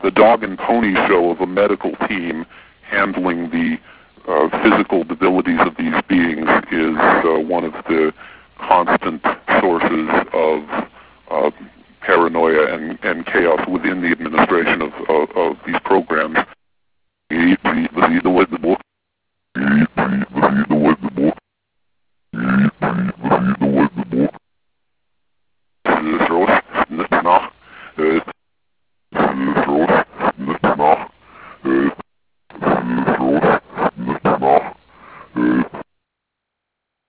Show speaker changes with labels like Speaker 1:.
Speaker 1: the dog and pony show of a medical team handling the physical debilities of these beings is one of the constant sources of paranoia and chaos within the